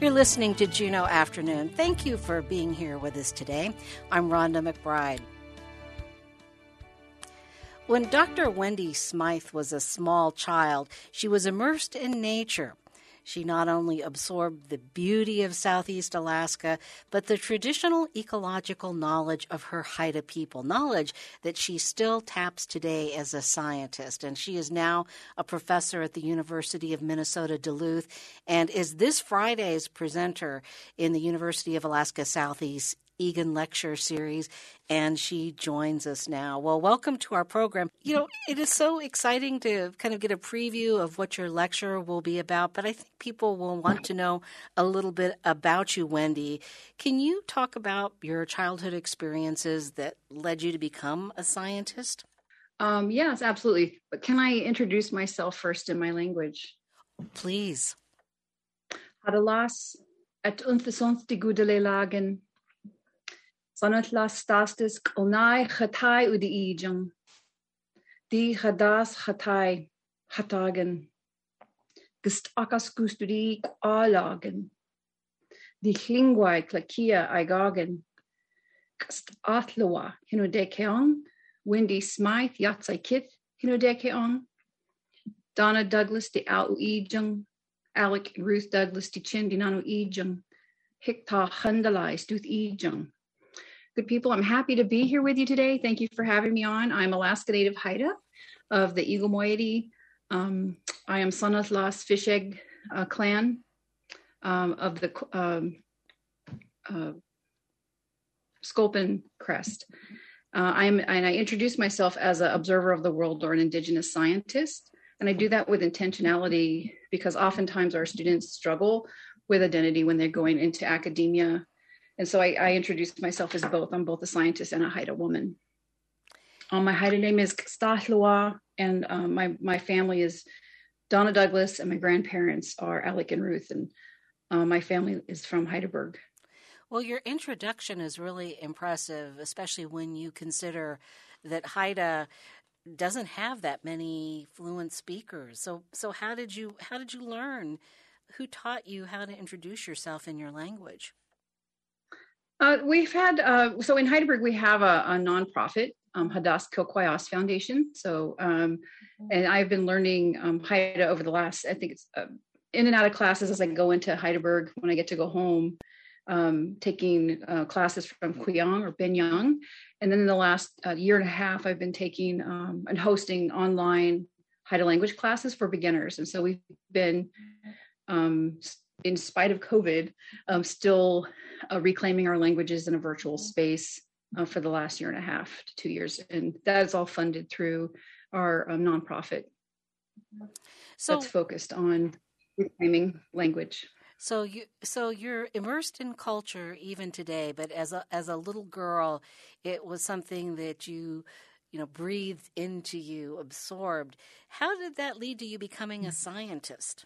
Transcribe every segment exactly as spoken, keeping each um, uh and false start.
You're listening to Juneau Afternoon. Thank you for being here with us today. I'm Rhonda McBride. When Doctor Wendy Smythe was a small child, she was immersed in nature. She not only absorbed the beauty of Southeast Alaska, but the traditional ecological knowledge of her Haida people, knowledge that she still taps today as a scientist. And she is now a professor at the University of Minnesota Duluth and is this Friday's presenter in the University of Alaska Southeast Egan Lecture Series, and she joins us now. Well, welcome to our program. You know, it is so exciting to kind of get a preview of what your lecture will be about, but I think people will want to know a little bit about you, Wendy. Can you talk about your childhood experiences that led you to become a scientist? Um, yes, absolutely. But can I introduce myself first in my language? Please. Hadalas et unthesonsti gudele Sanat las tastis onai chatai udi ijang. Di hadas chatai hatagen. Gist akas gustudi alagen. Di klingwai klakia igagen. Gist atlawa hinodekeon. Wendy Smythe yatsai kith hinodekeon. Donna Douglas di au ijang. Alec and Ruth Douglas di chin di nanu ijang. Hikta handalai stuth ijang. Good people, I'm happy to be here with you today. Thank you for having me on. I'm Alaska Native Haida of the Eagle Moiety. Um, I am son of Las Fishegg uh, clan um, of the um, uh, Sculpin Crest. Uh, I am, and I introduce myself as an observer of the world or an Indigenous scientist. And I do that with intentionality because oftentimes our students struggle with identity when they're going into academia. And so I, I introduced myself as both. I'm both a scientist and a Haida woman. Um, my Haida name is Kstahlua, and um, my, my family is Donna Douglas, and my grandparents are Alec and Ruth, and uh, my family is from Heidelberg. Well, your introduction is really impressive, especially when you consider that Haida doesn't have that many fluent speakers. So, so how did you how did you learn? Who taught you how to introduce yourself in your language? Uh, we've had, uh, so in Heidelberg, we have a, a nonprofit, um, Hadas Kilkwayas Foundation. So, um, and I've been learning um, Haida over the last, I think it's uh, in and out of classes as I go into Heidelberg when I get to go home, um, taking uh, classes from Kuyang or Benyang. And then in the last uh, year and a half, I've been taking um, and hosting online Haida language classes for beginners. And so we've been, um, in spite of COVID, um, still uh, reclaiming our languages in a virtual space uh, for the last year and a half to two years. And that is all funded through our um, nonprofit so, that's focused on reclaiming language. So you, so you're immersed in culture even today, but as a as a little girl, it was something that you, you know, breathed into you, absorbed. How did that lead to you becoming a scientist?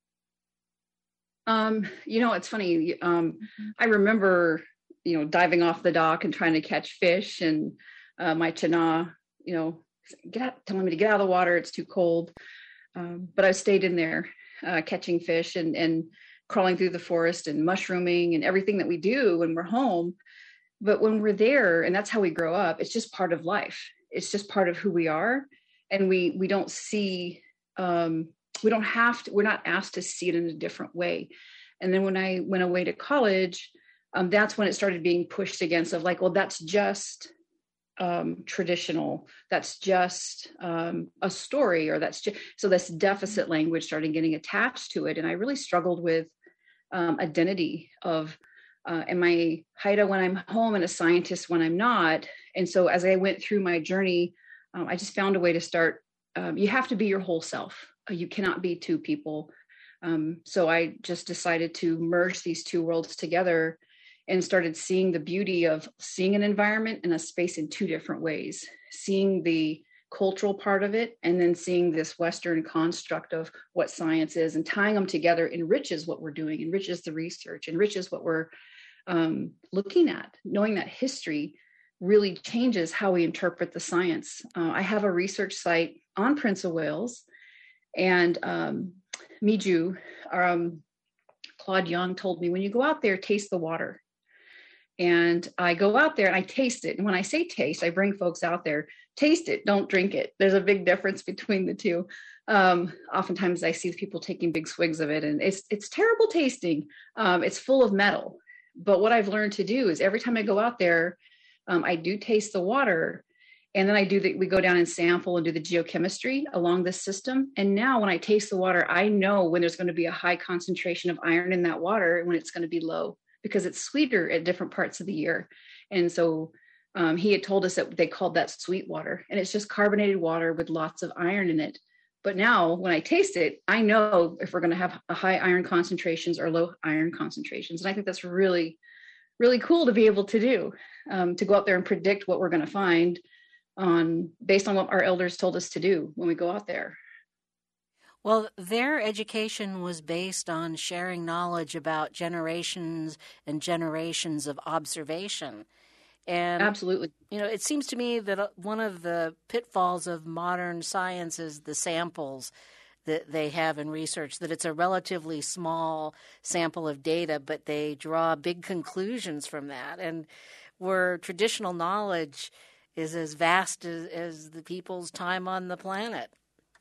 Um, you know, it's funny. Um, I remember, you know, diving off the dock and trying to catch fish, and uh, my chana, you know, get out, telling me to get out of the water. It's too cold. Um, but I stayed in there uh, catching fish and and crawling through the forest and mushrooming and everything that we do when we're home. But when we're there, and that's how we grow up, it's just part of life. It's just part of who we are, and we we don't see. Um, We don't have to, we're not asked to see it in a different way. And then when I went away to college, um, that's when it started being pushed against of like, well, that's just um, traditional. That's just um, a story, or that's just, so this deficit language started getting attached to it. And I really struggled with um, identity of, uh, am I Haida when I'm home and a scientist when I'm not? And so as I went through my journey, um, I just found a way to start, um, you have to be your whole self. You cannot be two people. Um, so I just decided to merge these two worlds together and started seeing the beauty of seeing an environment and a space in two different ways, seeing the cultural part of it, and then seeing this Western construct of what science is, and tying them together enriches what we're doing, enriches the research, enriches what we're um, looking at, knowing that history really changes how we interpret the science. Uh, I have a research site on Prince of Wales, and um, Miju, um, Claude Young told me, when you go out there, taste the water. And I go out there and I taste it. And when I say taste, I bring folks out there, taste it, don't drink it. There's a big difference between the two. Um, oftentimes I see people taking big swigs of it, and it's it's terrible tasting. Um, it's full of metal. But what I've learned to do is every time I go out there, um, I do taste the water. And then I do the, we go down and sample and do the geochemistry along this system. And now when I taste the water, I know when there's going to be a high concentration of iron in that water and when it's going to be low, because it's sweeter at different parts of the year. And so um, he had told us that they called that sweet water, and it's just carbonated water with lots of iron in it. But now when I taste it, I know if we're going to have a high iron concentrations or low iron concentrations. And I think that's really, really cool to be able to do, um, to go out there and predict what we're going to find on based on what our elders told us to do when we go out there. Well, their education was based on sharing knowledge about generations and generations of observation. And absolutely, you know, it seems to me that one of the pitfalls of modern science is the samples that they have in research, that it's a relatively small sample of data, but they draw big conclusions from that. And where traditional knowledge is as vast as, as the people's time on the planet.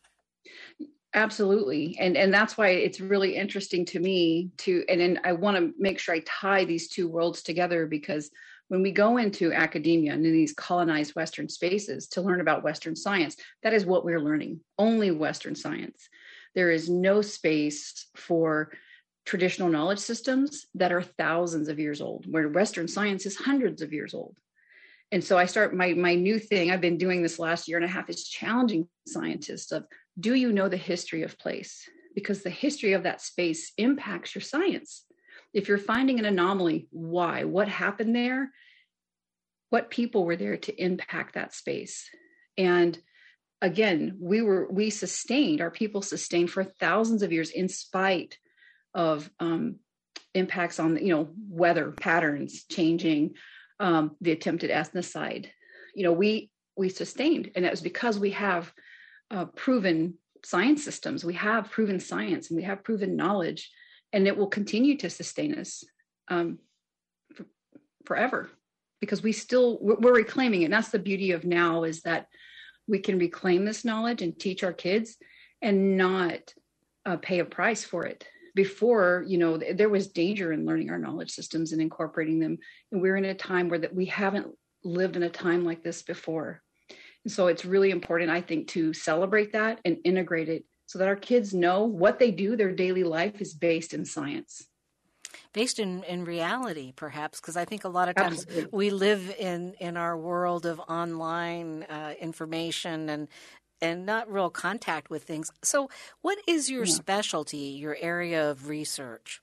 Absolutely. And and that's why it's really interesting to me to, and then I want to make sure I tie these two worlds together, because when we go into academia and in these colonized Western spaces to learn about Western science, that is what we're learning, only Western science. There is no space for traditional knowledge systems that are thousands of years old, where Western science is hundreds of years old. And so I start my my new thing, I've been doing this last year and a half, is challenging scientists of, do you know the history of place? Because the history of that space impacts your science. If you're finding an anomaly, why? What happened there? What people were there to impact that space? And again, we were we sustained, our people sustained for thousands of years in spite of um, impacts on, you know, weather patterns changing, um, the attempted ethnocide. You know, we we sustained, and that was because we have uh, proven science systems. We have proven science, and we have proven knowledge, and it will continue to sustain us um, for, forever, because we still we're, we're reclaiming it. And that's the beauty of now, is that we can reclaim this knowledge and teach our kids, and not uh, pay a price for it. Before, you know, there was danger in learning our knowledge systems and incorporating them. And we're in a time where that we haven't lived in a time like this before. And so it's really important, I think, to celebrate that and integrate it so that our kids know what they do, their daily life is based in science. Based in, in reality, perhaps, because I think a lot of times Absolutely. we live in, in our world of online uh, information and and not real contact with things. So what is your yeah. specialty, your area of research?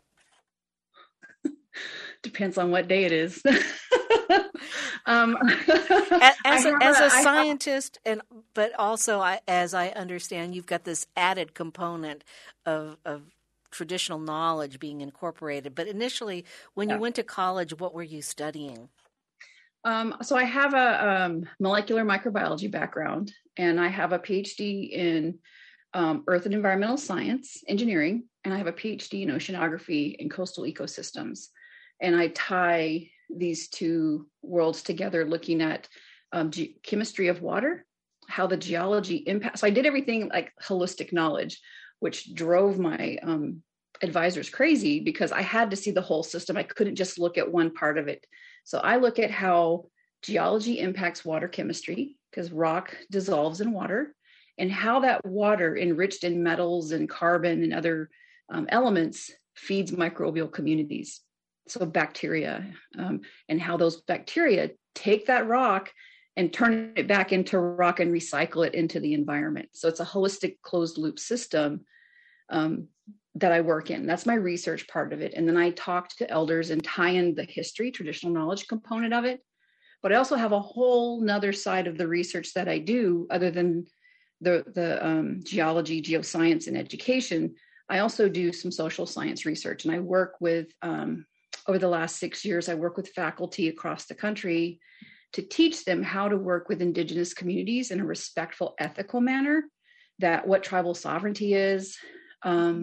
Depends on what day it is. um, as a, as a, a scientist, have... and but also I, as I understand, you've got this added component of, of traditional knowledge being incorporated. But initially, when yeah. you went to college, what were you studying? Um, so I have a um, molecular microbiology background, and I have a PhD in um, earth and environmental science engineering, and I have a PhD in oceanography and coastal ecosystems. And I tie these two worlds together, looking at um, ge- chemistry of water, how the geology impacts. So I did everything like holistic knowledge, which drove my um, advisors crazy, because I had to see the whole system. I couldn't just look at one part of it. So I look at how geology impacts water chemistry, because rock dissolves in water, and how that water enriched in metals and carbon and other um, elements feeds microbial communities. So bacteria, um, and how those bacteria take that rock and turn it back into rock and recycle it into the environment. So it's a holistic closed loop system um, that I work in. That's my research part of it. And then I talk to elders and tie in the history, traditional knowledge component of it. But I also have a whole nother side of the research that I do, other than the, the um, geology, geoscience, and education. I also do some social science research, and I work with, um, over the last six years, I work with faculty across the country to teach them how to work with Indigenous communities in a respectful, ethical manner, that what tribal sovereignty is, um,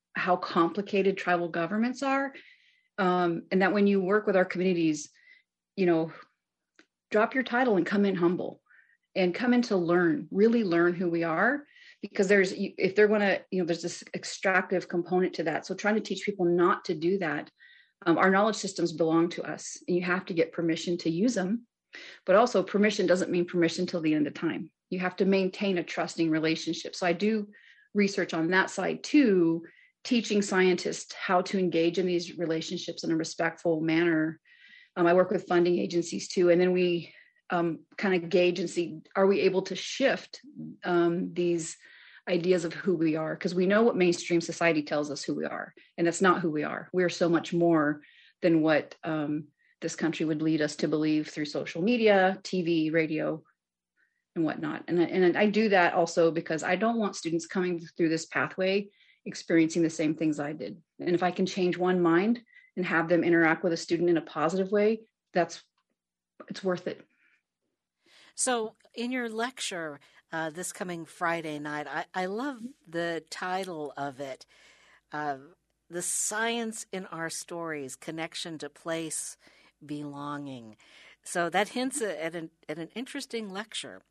how complicated tribal governments are. Um, and that when you work with our communities, you know, drop your title and come in humble and come in to learn, really learn who we are, because there's, if they're going to, you know, there's this extractive component to that. So trying to teach people not to do that. Um, our knowledge systems belong to us and you have to get permission to use them. But also permission doesn't mean permission till the end of time. You have to maintain a trusting relationship. So I do research on that side too, teaching scientists how to engage in these relationships in a respectful manner. Um, I work with funding agencies too. And then we um, kind of gauge and see, are we able to shift um, these ideas of who we are? Because we know what mainstream society tells us who we are, and that's not who we are. We are so much more than what um, this country would lead us to believe through social media, T V, radio, and whatnot. And, and I do that also because I don't want students coming through this pathway experiencing the same things I did. And if I can change one mind and have them interact with a student in a positive way, that's, it's worth it. So in your lecture uh, this coming Friday night, I, I love the title of it, uh, The Science in Our Stories, Connection to Place, Belonging. So that hints at an, at an interesting lecture.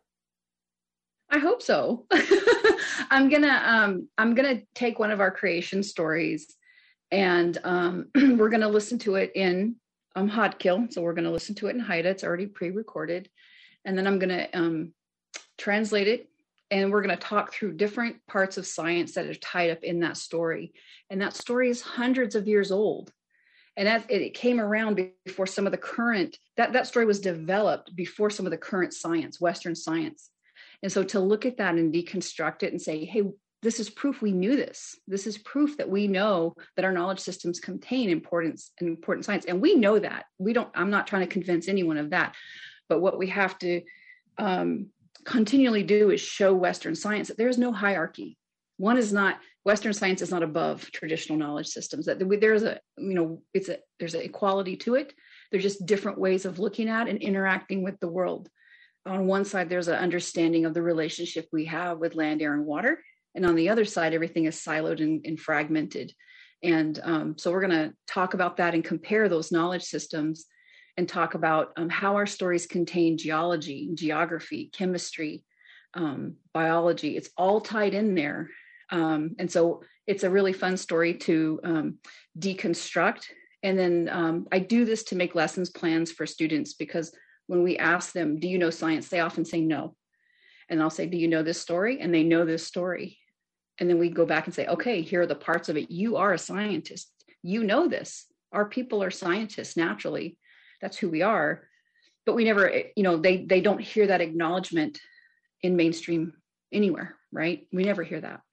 I hope so. I'm gonna um, I'm gonna take one of our creation stories, and um, we're gonna listen to it in um, Hotkill. So we're gonna listen to it in Haida. It's already pre-recorded, and then I'm gonna um, translate it, and we're gonna talk through different parts of science that are tied up in that story. And that story is hundreds of years old, and that it came around before some of the current that that story was developed before some of the current science, Western science. And so to look at that and deconstruct it and say, hey, this is proof we knew this. This is proof that we know that our knowledge systems contain importance and important science. And we know that. We don't, I'm not trying to convince anyone of that. But what we have to um, continually do is show Western science that there is no hierarchy. One is not, Western science is not above traditional knowledge systems. That there's a, you know, it's a, there's an equality to it. There's just different ways of looking at and interacting with the world. On one side, there's an understanding of the relationship we have with land, air, and water. And on the other side, everything is siloed and, and fragmented. And um, so we're going to talk about that and compare those knowledge systems and talk about um, how our stories contain geology, geography, chemistry, um, biology. It's all tied in there. Um, and so it's a really fun story to um, deconstruct. And then um, I do this to make lessons plans for students, because when we ask them, do you know science? They often say no. And I'll say, do you know this story? And they know this story. And then we go back and say, okay, here are the parts of it. You are a scientist. You know this. Our people are scientists naturally. That's who we are. But we never, you know, they, they don't hear that acknowledgement in mainstream anywhere, right? We never hear that.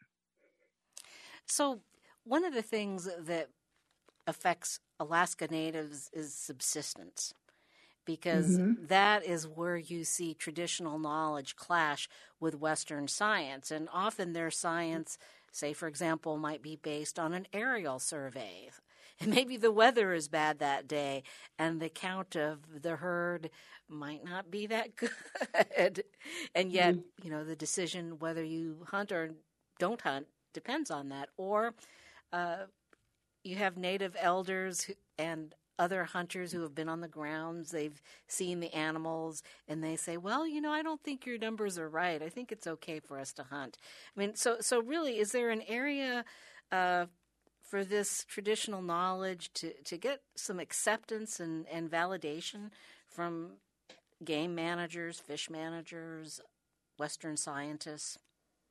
So one of the things that affects Alaska Natives is subsistence, because mm-hmm. that is where you see traditional knowledge clash with Western science. And often their science, say, for example, might be based on an aerial survey. And maybe the weather is bad that day, and the count of the herd might not be that good. And yet, mm-hmm. you know, the decision whether you hunt or don't hunt depends on that. Or uh, you have native elders who, and other hunters who have been on the grounds, they've seen the animals, and they say, well, you know, I don't think your numbers are right. I think it's okay for us to hunt. I mean, so so really, is there an area uh, for this traditional knowledge to, to get some acceptance and, and validation from game managers, fish managers, Western scientists?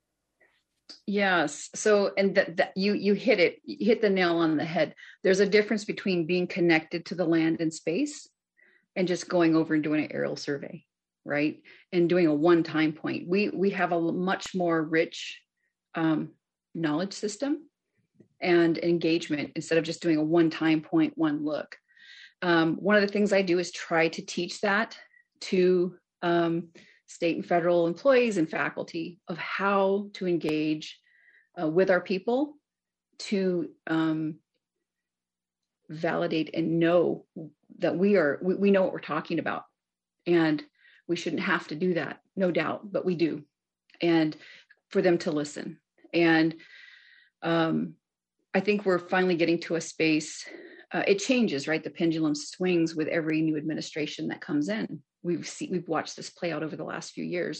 Yes. So, and that, that you, you hit it, you hit the nail on the head. There's a difference between being connected to the land and space and just going over and doing an aerial survey, right? And doing a one-time point. We, we have a much more rich um, knowledge system and engagement instead of just doing a one-time point, one look. Um, one of the things I do is try to teach that to um, state and federal employees and faculty of how to engage uh, with our people to um, validate and know that we are, we, we know what we're talking about. And we shouldn't have to do that, no doubt, but we do. And for them to listen. And um, I think we're finally getting to a space. Uh, it changes, right? The pendulum swings with every new administration that comes in. We've seen, we've watched this play out over the last few years,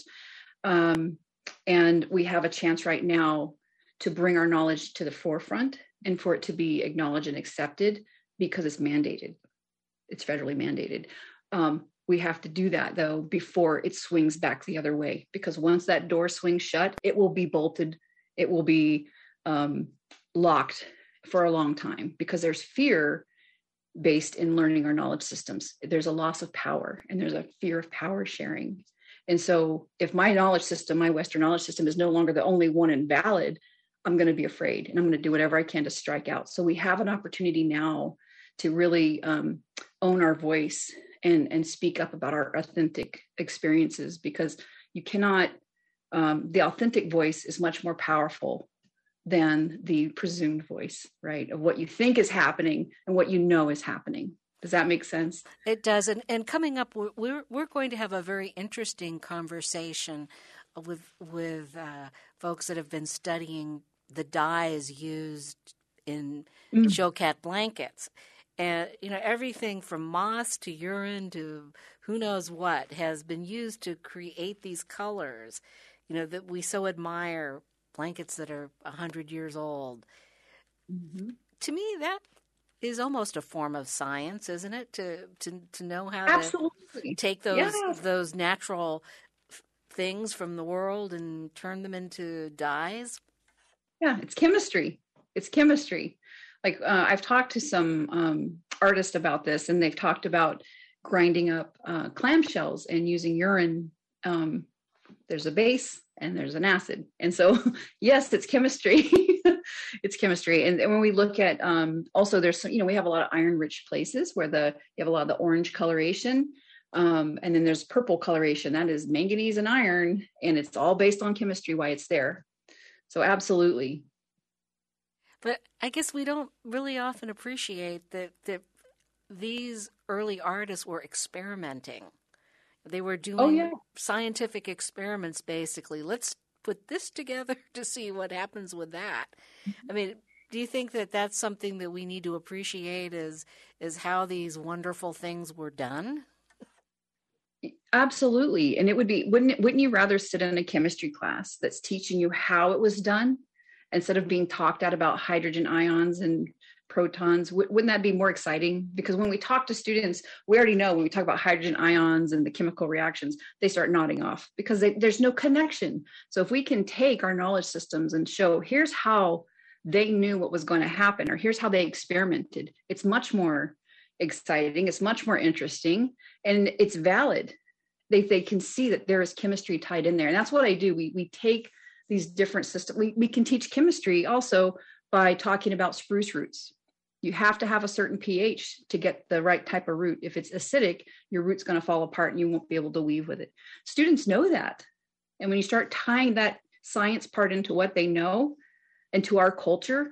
um, and we have a chance right now to bring our knowledge to the forefront and for it to be acknowledged and accepted because it's mandated. It's federally mandated. Um, we have to do that though before it swings back the other way, because once that door swings shut, it will be bolted. It will be um, locked for a long time because there's fear based in learning our knowledge systems. There's a loss of power and there's a fear of power sharing. And so if my knowledge system, my Western knowledge system is no longer the only one and valid, I'm going to be afraid and I'm going to do whatever I can to strike out. So we have an opportunity now to really um, own our voice and, and speak up about our authentic experiences, because you cannot, um, the authentic voice is much more powerful than the presumed voice, right? Of what you think is happening and what you know is happening. Does that make sense? It does. And, and coming up, we're we're going to have a very interesting conversation with with uh, folks that have been studying the dyes used in mm. Chilkat blankets. And, you know, everything from moss to urine to who knows what has been used to create these colors, you know, that we so admire, blankets that are one hundred years old. Mm-hmm. To me, that is almost a form of science, isn't it? To to, to know how Absolutely. to take those yeah. those natural f- things from the world and turn them into dyes. Yeah, it's chemistry. It's chemistry. Like uh, I've talked to some um, artists about this, and they've talked about grinding up uh, clamshells and using urine. Um, there's a base and there's an acid. And so, yes, it's chemistry. It's chemistry. And, and when we look at, um, also there's, some, you know, we have a lot of iron rich places where the, you have a lot of the orange coloration. Um, and then there's purple coloration. That is manganese and iron. And it's all based on chemistry, why it's there. So absolutely. But I guess we don't really often appreciate that, that these early artists were experimenting. They were doing oh, yeah. scientific experiments, basically. Let's put this together to see what happens with that. I mean, do you think that that's something that we need to appreciate is, is how these wonderful things were done? Absolutely. And it would be, wouldn't, wouldn't you rather sit in a chemistry class that's teaching you how it was done instead of being talked at about hydrogen ions and protons? Wouldn't that be more exciting? Because when we talk to students, we already know when we talk about hydrogen ions and the chemical reactions, they start nodding off because they, there's no connection. So if we can take our knowledge systems and show, here's how they knew what was going to happen, or here's how they experimented, it's much more exciting. It's much more interesting, and it's valid. They they can see that there is chemistry tied in there. And that's what I do. We we take these different systems. We, we can teach chemistry also by talking about spruce roots. You have to have a certain pH to get the right type of root. If it's acidic, your root's going to fall apart and you won't be able to weave with it. Students know that. And when you start tying that science part into what they know and to our culture,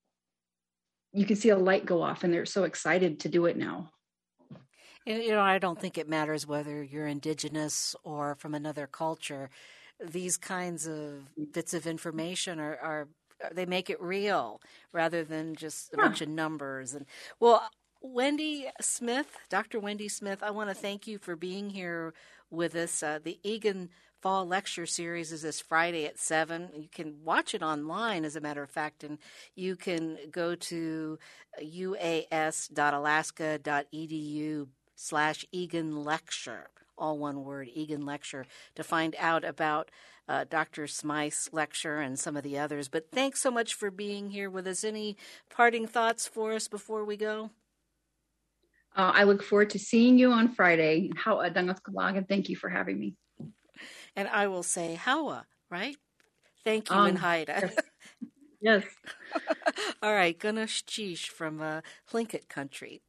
you can see a light go off and they're so excited to do it now. You know, I don't think it matters whether you're indigenous or from another culture. These kinds of bits of information are, are they make it real rather than just a bunch of numbers. And well, Wendy Smith, Doctor Wendy Smith, I want to thank you for being here with us. Uh, the Egan Fall Lecture Series is this Friday at seven. You can watch it online, as a matter of fact, and you can go to uas.alaska.edu slash Egan Lecture, all one word, Egan Lecture, to find out about uh, Doctor Smyth's lecture and some of the others. But thanks so much for being here with us. Any parting thoughts for us before we go? Uh, I look forward to seeing you on Friday. Hawa dangas kalag, and thank you for having me. And I will say Hawa, right? Thank you, Um, and Haida. Yes. All right, Ganesh Chish from uh, Tlingit country.